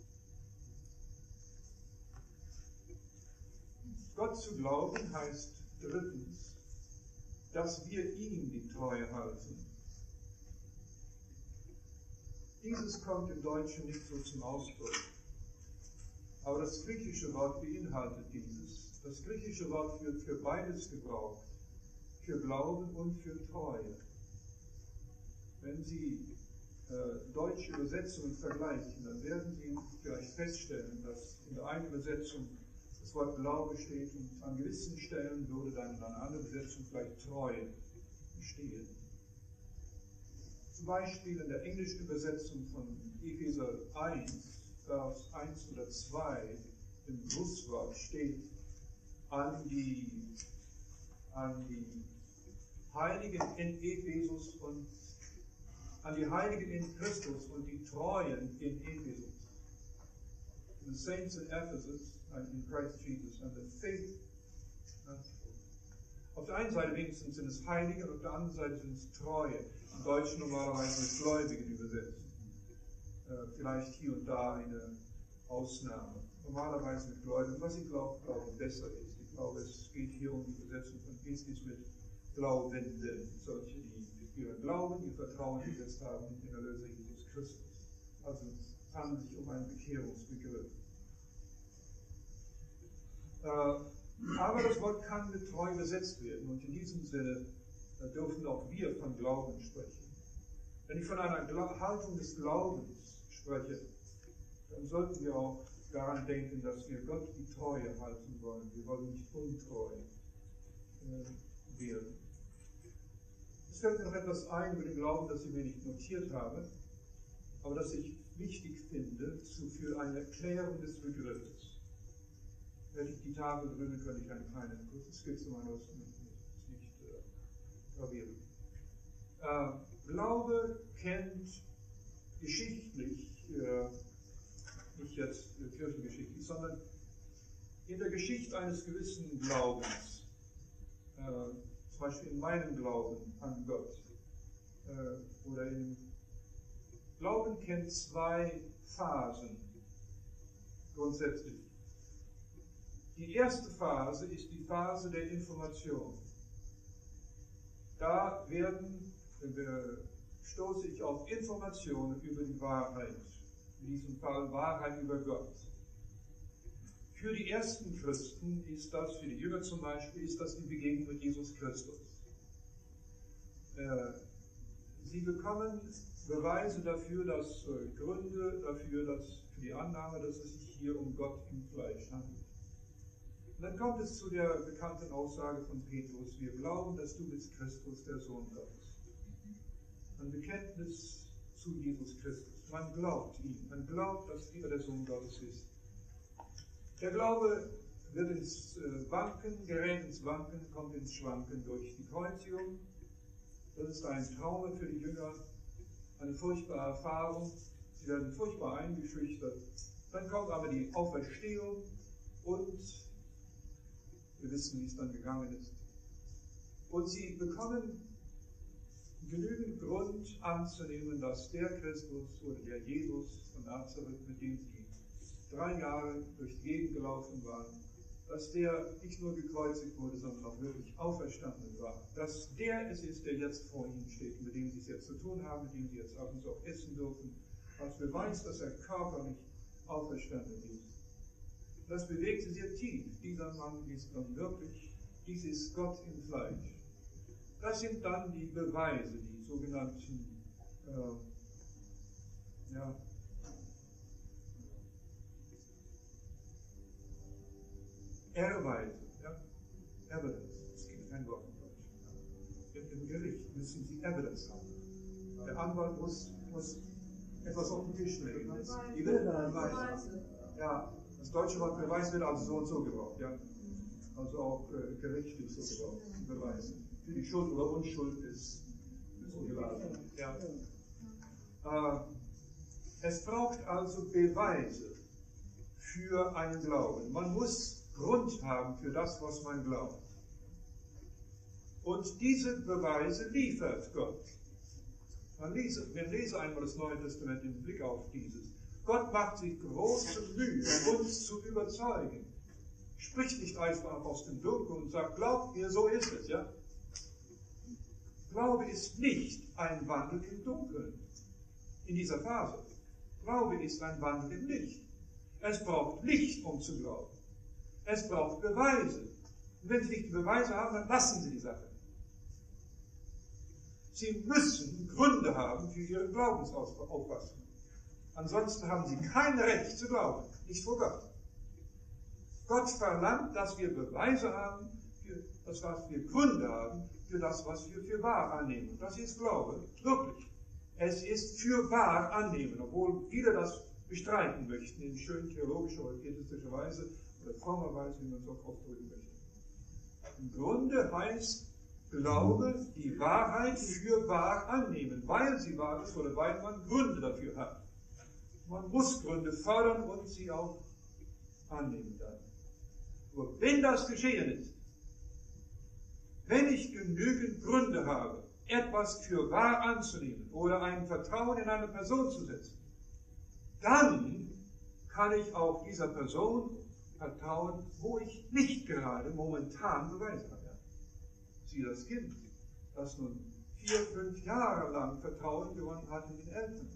Gott zu glauben heißt drittens, dass wir ihm die Treue halten. Dieses kommt im Deutschen nicht so zum Ausdruck. Aber das griechische Wort beinhaltet dieses. Das griechische Wort wird für beides gebraucht. Für Glauben und für Treue. Wenn Sie äh, deutsche Übersetzungen vergleichen, dann werden Sie vielleicht feststellen, dass in der einen Übersetzung das Wort Glaube steht und an gewissen Stellen würde dann in einer anderen Übersetzung vielleicht Treue stehen. Zum Beispiel in der englischen Übersetzung von Epheser eins, Vers eins oder zwei, im Grußwort steht an die, an die Heiligen in Ephesus und an die Heiligen in Christus und die Treuen in Ephesus. The saints in Ephesus and in Christ Jesus and the faith. Auf der einen Seite wenigstens sind es Heilige und auf der anderen Seite sind es Treue. Im Deutschen normalerweise mit Gläubigen übersetzt. Äh, vielleicht hier und da eine Ausnahme. Normalerweise mit Gläubigen, was ich glaube, glaube besser ist. Ich glaube, es geht hier um die Übersetzung von Pistis mit Glaubenden, solche, die ihren Glauben, ihr Vertrauen gesetzt haben in den Erlöser Jesus Christus. Also es handelt sich um einen Bekehrungsbegriff. Äh, aber das Wort kann mit treu übersetzt werden und in diesem Sinne äh, dürfen auch wir von Glauben sprechen. Wenn ich von einer Gla- Haltung des Glaubens spreche, dann sollten wir auch daran denken, dass wir Gott die Treue halten wollen. Wir wollen nicht untreu äh, werden. Es fällt mir noch etwas ein über den Glauben, das ich mir nicht notiert habe, aber das ich wichtig finde zu, für eine Erklärung des Begriffs. Hätte ich die Tafel drüben, könnte ich eine kleine kurze Skizze machen, aber das ist nicht äh, gravieren. Äh, Glaube kennt geschichtlich, äh, nicht jetzt äh, kirchengeschichtlich, sondern in der Geschichte eines gewissen Glaubens, äh, zum Beispiel in meinem Glauben an Gott, äh, oder im Glauben kennt zwei Phasen grundsätzlich. Die erste Phase ist die Phase der Information. Da werden, äh, stoße ich auf Informationen über die Wahrheit, in diesem Fall Wahrheit über Gott. Für die ersten Christen ist das, für die Jünger zum Beispiel, ist das die Begegnung mit Jesus Christus. Äh, sie bekommen Beweise dafür, dass äh, Gründe dafür, dass für die Annahme, dass es sich hier um Gott im Fleisch handelt. Und dann kommt es zu der bekannten Aussage von Petrus: Wir glauben, dass du bist Christus, der Sohn Gottes. Ein Bekenntnis zu Jesus Christus. Man glaubt ihm. Man glaubt, dass er der Sohn Gottes ist. Der Glaube wird ins äh, Wanken, gerät ins Wanken, kommt ins Schwanken durch die Kreuzigung. Das ist ein Trauma für die Jünger, eine furchtbare Erfahrung. Sie werden furchtbar eingeschüchtert. Dann kommt aber die Auferstehung und wir wissen, wie es dann gegangen ist. Und sie bekommen genügend Grund anzunehmen, dass der Christus oder der Jesus von Nazareth, mit dem sie drei Jahre durch die Gegend gelaufen waren, dass der nicht nur gekreuzigt wurde, sondern auch wirklich auferstanden war. Dass der es ist, der jetzt vor ihnen steht, mit dem sie es jetzt zu tun haben, mit dem sie jetzt ab und zu auch essen dürfen, als Beweis, dass er körperlich auferstanden ist. Das bewegt sie sehr tief. Dieser Mann ist dann wirklich, dies ist Gott im Fleisch. Das sind dann die Beweise, die sogenannten äh, ja, Erweise, ja? Evidence, es gibt kein Wort in Deutsch. Im, Im Gericht müssen sie Evidence haben. Der Anwalt muss, muss etwas auf den Tisch legen. Die Beweise. Ja, das deutsche Wort Beweis wird also so und so gebraucht, ja. Also auch äh, gerichtlich so gebraucht, Beweise. Für die Schuld oder Unschuld des Ungeladen. Ja. Äh, es braucht also Beweise für einen Glauben. Man muss Grund haben für das, was man glaubt. Und diese Beweise liefert Gott. Man lese, wir lesen einmal das Neue Testament im Blick auf dieses. Gott macht sich große Mühe, uns zu überzeugen. Spricht nicht einfach aus dem Dunkeln und sagt, glaubt mir, so ist es, ja? Glaube ist nicht ein Wandel im Dunkeln in dieser Phase. Glaube ist ein Wandel im Licht. Es braucht Licht, um zu glauben. Es braucht Beweise. Und wenn Sie nicht die Beweise haben, dann lassen Sie die Sache. Sie müssen Gründe haben für Ihre Glaubensauffassung. Ansonsten haben Sie kein Recht zu glauben, nicht vor Gott. Gott verlangt, dass wir Beweise haben, für das, was wir Gründe haben, für das, was wir für wahr annehmen. Das ist Glaube, wirklich. Es ist für wahr annehmen, obwohl viele das bestreiten möchten, in schön theologischer oder pietistischer Weise oder frommer Weise, wie man es auch ausdrücken möchte. Im Grunde heißt Glaube die Wahrheit für wahr annehmen, weil sie wahr ist oder weil man Gründe dafür hat. Man muss Gründe fördern und sie auch annehmen dann. Nur wenn das geschehen ist, wenn ich genügend Gründe habe, etwas für wahr anzunehmen oder ein Vertrauen in eine Person zu setzen, dann kann ich auch dieser Person vertrauen, wo ich nicht gerade momentan Beweise habe. Sie das Kind, das nun vier, fünf Jahre lang Vertrauen gewonnen hat in den Eltern.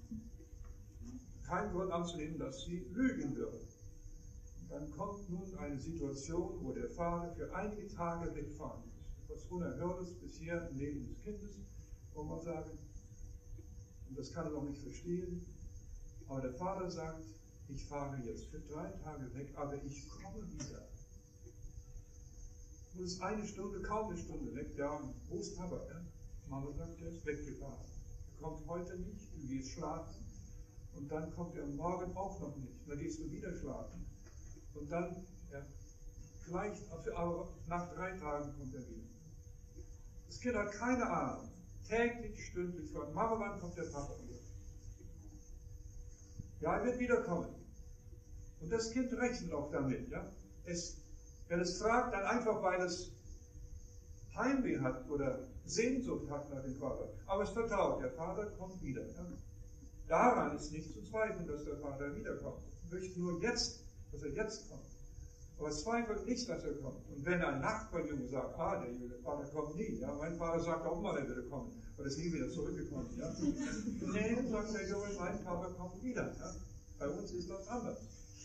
Kein Grund anzunehmen, dass sie lügen würde. Dann kommt nun eine Situation, wo der Vater für einige Tage wegfahren muss. Etwas Unerhörtes bisher im Leben des Kindes, wo man sagt, und das kann er noch nicht verstehen, aber der Vater sagt, ich fahre jetzt für drei Tage weg, aber ich komme wieder. Nur ist eine Stunde, kaum eine Stunde weg, ja, wo ist Papa? Ja? Mama sagt, er ist weggefahren. Er kommt heute nicht, du gehst schlafen. Und dann kommt er morgen auch noch nicht. Dann gehst du wieder schlafen. Und dann, ja, vielleicht, aber nach drei Tagen kommt er wieder. Das Kind hat keine Ahnung. Täglich, stündlich fragt, Mama, wann kommt der Papa wieder? Ja, er wird wiederkommen. Und das Kind rechnet auch damit. Ja? Es, wenn es fragt, dann einfach, weil es Heimweh hat oder Sehnsucht hat nach dem Vater. Aber es vertraut, der Vater kommt wieder. Ja? Daran ist nicht zu zweifeln, dass der Vater wiederkommt. Er möchte nur jetzt, dass er jetzt kommt. Aber es zweifelt nicht, dass er kommt. Und wenn ein Nachbarjunge sagt, ah, der Vater kommt nie, ja, mein Vater sagt auch mal, er würde kommen, aber ist nie wieder zurückgekommen. Ja. Nee, sagt der Junge, mein Vater kommt wieder. Ja. Bei uns ist das anders.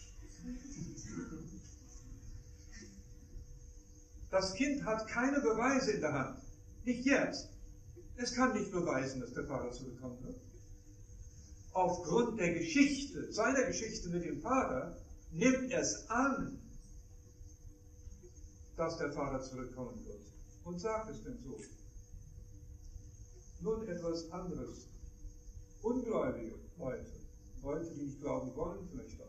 Das Kind hat keine Beweise in der Hand. Nicht jetzt. Es kann nicht beweisen, dass der Vater zurückkommen wird. Aufgrund der Geschichte, seiner Geschichte mit dem Vater, nimmt es an, dass der Vater zurückkommen wird. Und sagt es denn so. Nun etwas anderes. Ungläubige Leute, Leute, die nicht glauben wollen, vielleicht auch,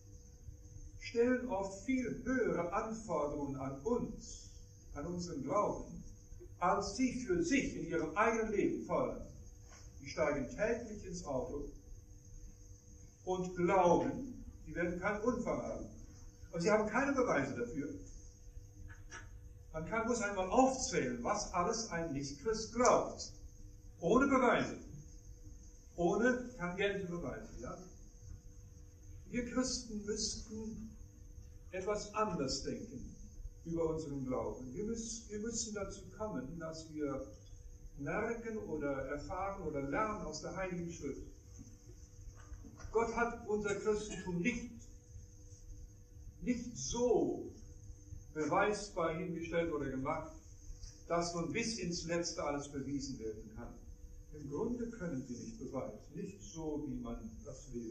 stellen oft viel höhere Anforderungen an uns, an unseren Glauben, als sie für sich in ihrem eigenen Leben fordern. Die steigen täglich ins Auto und glauben, sie werden keinen Unfall haben. Aber sie haben keine Beweise dafür. Man kann, muss einmal aufzählen, was alles ein Nichtchrist glaubt. Ohne Beweise. Ohne tangente Beweise. Ja? Wir Christen müssten etwas anders denken über unseren Glauben. Wir müssen, wir müssen dazu kommen, dass wir merken oder erfahren oder lernen aus der Heiligen Schrift. Gott hat unser Christentum nicht, nicht so beweisbar hingestellt oder gemacht, dass nun bis ins Letzte alles bewiesen werden kann. Im Grunde können sie nicht beweisen, nicht so, wie man das will.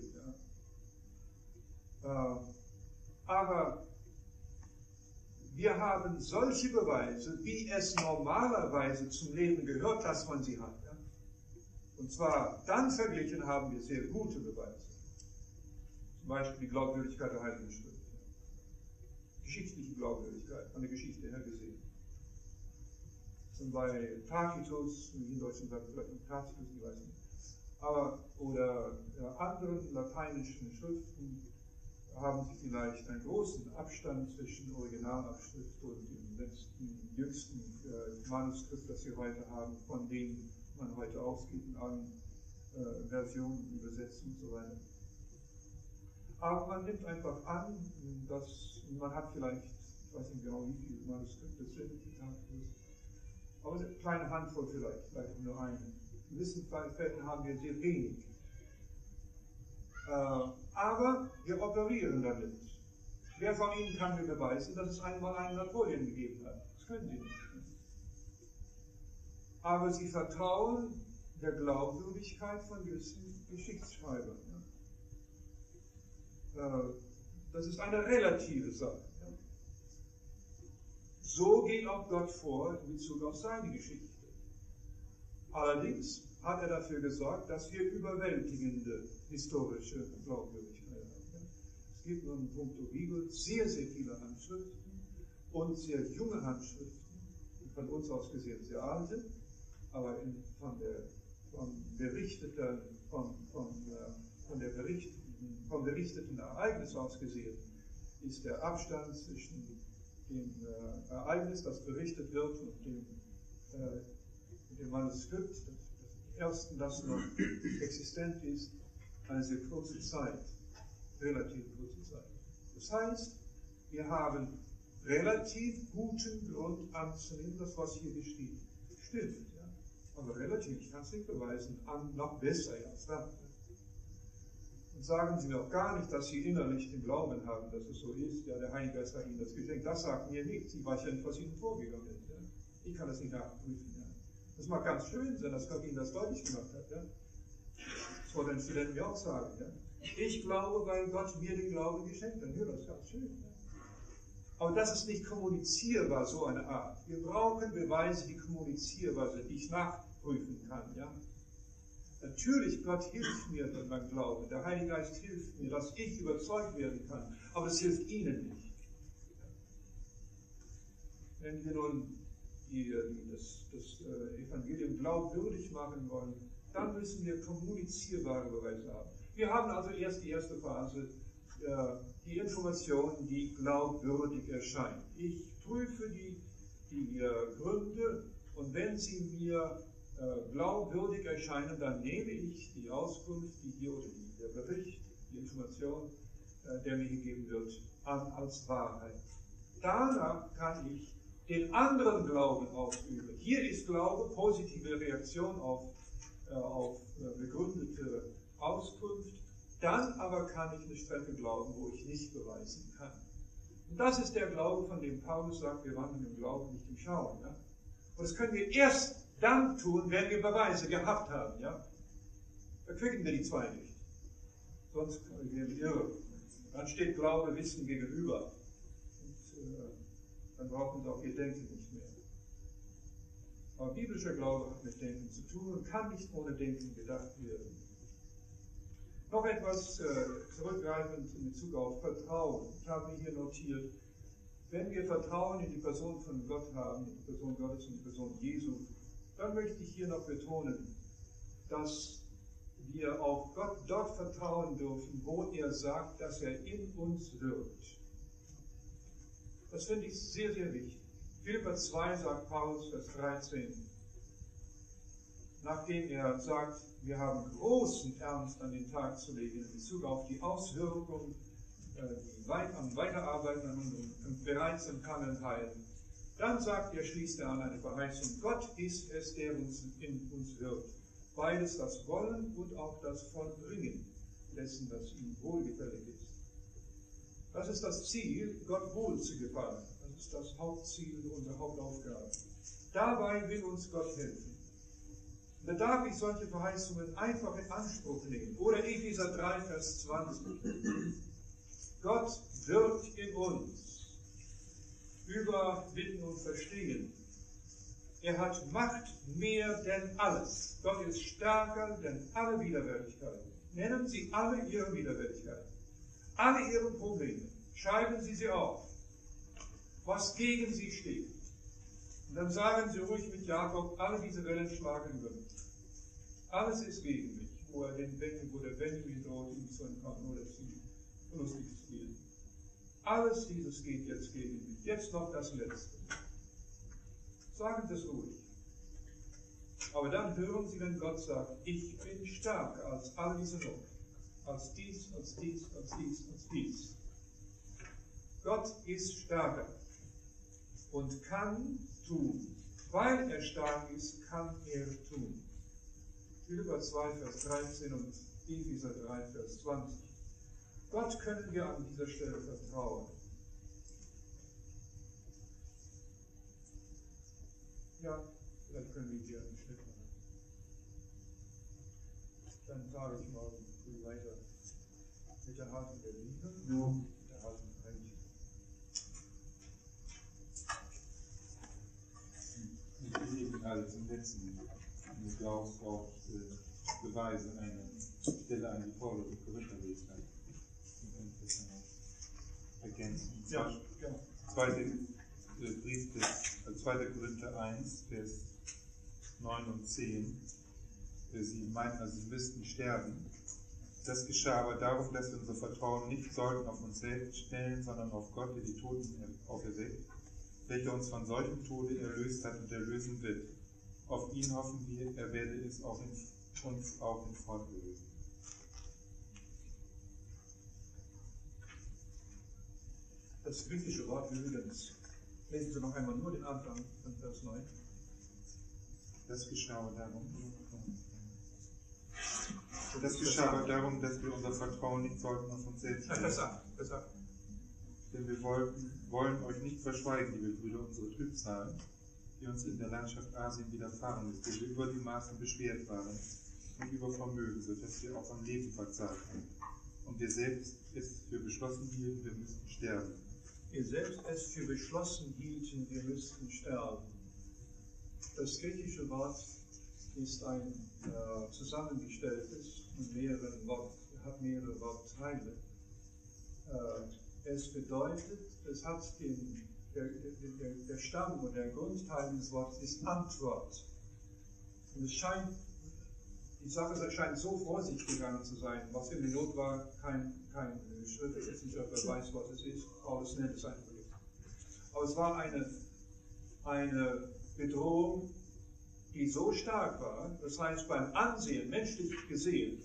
Ja. Äh, aber wir haben solche Beweise, wie es normalerweise zum Leben gehört, dass man sie hat. Ja. Und zwar dann verglichen haben wir sehr gute Beweise. Zum Beispiel die Glaubwürdigkeit der Heiligen Schrift. Geschichtliche Glaubwürdigkeit, von der Geschichte her gesehen. Und bei Tacitus, in Deutschland sagt vielleicht noch Tacitus, ich weiß nicht, aber, oder ja, anderen lateinischen Schriften haben sie vielleicht einen großen Abstand zwischen Originalabschrift und dem letzten, jüngsten äh, Manuskript, das wir heute haben, von dem man heute ausgeht in allen äh, Versionen, Übersetzungen und so weiter. Aber man nimmt einfach an, dass man hat vielleicht, ich weiß nicht genau, wie viele Manuskripte es sind, aber eine kleine Handvoll vielleicht, vielleicht nur eine. In gewissen Fällen haben wir sehr wenig. Äh, aber wir operieren damit. Wer von Ihnen kann mir beweisen, dass es einmal einen Napoleon gegeben hat? Das können Sie nicht. Aber Sie vertrauen der Glaubwürdigkeit von gewissen Geschichtsschreibern. Das ist eine relative Sache. So geht auch Gott vor in Bezug auf seine Geschichte. Allerdings hat er dafür gesorgt, dass wir überwältigende historische Glaubwürdigkeit haben. Es gibt nun in puncto Bibel sehr, sehr viele Handschriften und sehr junge Handschriften, von uns aus gesehen sehr alte, aber in, von der von berichteten, von, von, von der berichteten Vom berichteten Ereignis aus gesehen, ist der Abstand zwischen dem äh, Ereignis, das berichtet wird, und dem, äh, dem Manuskript, das, das ersten, das noch existent ist, eine sehr kurze Zeit. relativ kurze Zeit. Das heißt, wir haben relativ guten Grund anzunehmen, das was hier steht, stimmt. Ja? Aber relativ, ich kann es nicht beweisen, an, noch besser als das. Und sagen Sie doch gar nicht, dass Sie innerlich den Glauben haben, dass es so ist. Ja, der Heilige Geist hat Ihnen das geschenkt. Das sagt mir nichts. Ich weiß ja nicht, was Ihnen vorgegangen ist. Ja? Ich kann das nicht nachprüfen. Ja? Das mag ganz schön sein, dass Gott Ihnen das deutlich gemacht hat. Ja? Das wollte ein Student mir auch sagen. Ja? Ich glaube, weil Gott mir den Glauben geschenkt hat. Ja, das ist ganz schön. Ja? Aber das ist nicht kommunizierbar, so eine Art. Wir brauchen Beweise, die kommunizierbar sind, die ich nachprüfen kann. Ja? Natürlich, Gott hilft mir bei meinem Glauben. Der Heilige Geist hilft mir, dass ich überzeugt werden kann. Aber es hilft Ihnen nicht. Wenn wir nun die, das, das Evangelium glaubwürdig machen wollen, dann müssen wir kommunizierbare Beweise haben. Wir haben also erst die erste Phase, die Informationen, die glaubwürdig erscheinen. Ich prüfe die, die Gründe und wenn sie mir äh, glaubwürdig erscheinen, dann nehme ich die Auskunft, die hier oder die, der Bericht, die Information, äh, der mir gegeben wird, an als Wahrheit. Danach kann ich den anderen Glauben ausüben. Hier ist Glaube positive Reaktion auf, äh, auf äh, begründete Auskunft. Dann aber kann ich eine Strecke glauben, wo ich nicht beweisen kann. Und das ist der Glaube, von dem Paulus sagt, wir wandeln im Glauben, nicht im Schauen. Ja? Und das können wir erst dann tun, wenn wir Beweise gehabt haben. Ja? Da kriegen wir die zwei nicht. Sonst gehen wir irre. Dann steht Glaube Wissen gegenüber. Und äh, dann brauchen wir auch ihr Denken nicht mehr. Aber biblischer Glaube hat mit Denken zu tun und kann nicht ohne Denken gedacht werden. Noch etwas äh, zurückgreifend in Bezug auf Vertrauen. Ich habe mir hier notiert, wenn wir Vertrauen in die Person von Gott haben, in die Person Gottes und die Person Jesu, dann möchte ich hier noch betonen, dass wir auf Gott dort vertrauen dürfen, wo er sagt, dass er in uns wirkt. Das finde ich sehr, sehr wichtig. Philipper zwei sagt Paulus, Vers dreizehn, nachdem er sagt, wir haben großen Ernst an den Tag zu legen in Bezug auf die Auswirkungen, die weit am Weiterarbeiten an unserem bereits empfangenen Heil. Dann sagt er, schließt er an eine Verheißung, Gott ist es, der uns in uns wirkt. Beides das Wollen und auch das Vollbringen dessen, was ihm wohlgefällig ist. Das ist das Ziel, Gott wohl zu gefallen. Das ist das Hauptziel, unsere Hauptaufgabe. Dabei will uns Gott helfen. Da darf ich solche Verheißungen einfach in Anspruch nehmen. Oder Epheser drei, Vers zwanzig. Gott wirkt in uns über Bitten und Verstehen. Er hat Macht mehr denn alles. Gott ist stärker denn alle Widerwärtigkeiten. Nennen Sie alle Ihre Widerwärtigkeiten. Alle Ihre Probleme. Schreiben Sie sie auf. Was gegen Sie steht. Und dann sagen Sie ruhig mit Jakob, alle diese Wellen schlagen über mich. Alles ist gegen mich, wo, er den Ben, wo der Benjamin droht, ihm zu entkommen oder sie lustig zu spielen. Alles dieses geht jetzt gegen mich. Jetzt noch das Letzte. Sagen Sie es ruhig. Aber dann hören Sie, wenn Gott sagt, ich bin stärker als all diese Not. Als dies, als dies, als dies, als dies. Gott ist stärker und kann tun. Weil er stark ist, kann er tun. Philipper zwei, Vers dreizehn und Epheser drei, Vers zwanzig. Gott können wir an dieser Stelle vertrauen. Ja, vielleicht können wir hier einen Schnitt machen. Dann fahre ich morgen früh weiter mit der Hafen der Liebe. Ja. Mit der Hafen eigentlich. Ich will eben gerade zum letzten Glaubens auch äh, Beweise eine Stelle an die Paulus und Korintherbrief ergänzen. Ja, ja. Zweite äh, Brief des äh, zweiter Korinther eins, Vers neun und zehn. Äh, sie meinten, also sie müssten sterben. Das geschah aber darum, dass wir unser Vertrauen nicht sollten auf uns selbst stellen, sondern auf Gott, der die Toten auferweckt, welcher uns von solchem Tode erlöst hat und erlösen wird. Auf ihn hoffen wir, er werde es auch in, uns auch in Fortlösen. Das griechische Wort übrigens, lesen Sie noch einmal nur den Anfang von Vers neun. Das geschah aber darum, das geschah aber darum, dass wir unser Vertrauen nicht sollten auf uns selbst stellen. Vers acht, Vers acht. Denn wir wollten, wollen euch nicht verschweigen, liebe Brüder, unsere Trübsal, die uns in der Landschaft Asien widerfahren ist, wo wir über die Maßen beschwert waren und über Vermögen, sodass wir auch am Leben verzagten. Und wir selbst es für beschlossen hielten, wir müssten sterben. Wir selbst es für beschlossen hielten, wir müssten sterben. Das griechische Wort ist ein äh, zusammengestelltes und mehreren Wort, hat mehrere Wortteile. Äh, es bedeutet, es hat den, der, der, der Stamm und der Grundteil des Wortes ist Antwort. Und es scheint, die Sache scheint so vor sich gegangen zu sein, was in der Not war, kein, kein Schriftwissenschaftler weiß, was es ist, Paulus nennt es ein Projekt. Aber es war eine, eine Bedrohung, die so stark war, das heißt beim Ansehen, menschlich gesehen,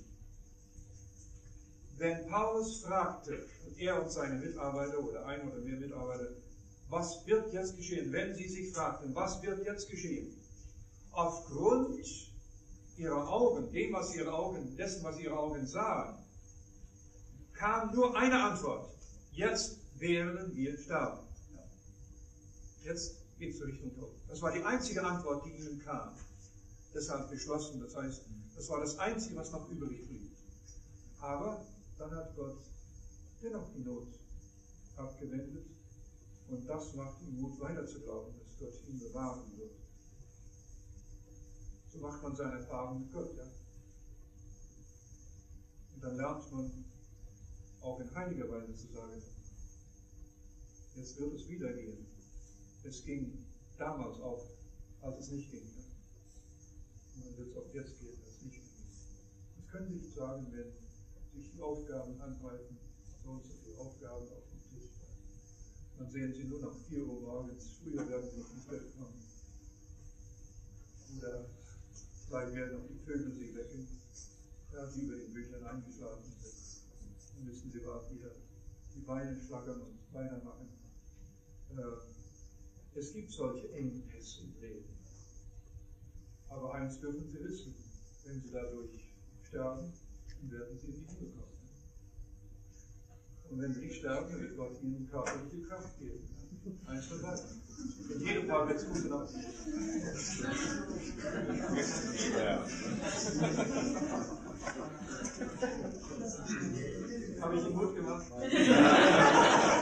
wenn Paulus fragte, er und seine Mitarbeiter oder ein oder mehr Mitarbeiter, was wird jetzt geschehen, wenn sie sich fragten, was wird jetzt geschehen? Aufgrund ihrer Augen, dem, was ihre Augen, dessen, was ihre Augen sahen, kam nur eine Antwort. Jetzt werden wir sterben. Jetzt geht es Richtung Tod. Das war die einzige Antwort, die ihnen kam. Deshalb beschlossen, das heißt, das war das Einzige, was noch übrig blieb. Aber dann hat Gott dennoch die Not abgewendet und das macht ihm Mut, weiter zu glauben, dass Gott ihn bewahren wird. So macht man seine Erfahrung mit Gott, ja. Und dann lernt man auch in heiliger Weise zu sagen, jetzt wird es wieder gehen. Es ging damals auch, als es nicht ging. Ja. Und dann wird es auch jetzt gehen, als es nicht ging. Das können Sie nicht sagen, wenn sich die Aufgaben anhalten, so und so viele Aufgaben auf dem Tisch. Dann sehen Sie nur noch vier Uhr morgens, früher werden Sie noch ins Bett kommen. Oder vielleicht werden auch die Vögel Sie wecken, da Sie über den Büchern eingeschlafen sind. Dann müssen Sie warten, wieder die Beine schlackern und weitermachen. Äh, es gibt solche Engpässe im Leben. Aber eins dürfen Sie wissen, wenn Sie dadurch sterben, dann werden Sie in die Himmel kommen. Und wenn Sie nicht sterben, wird Gott Ihnen körperliche Kraft geben. Eins von beiden. In jedem Fall wird es gut genug. Habe ich Ihnen Mut gemacht?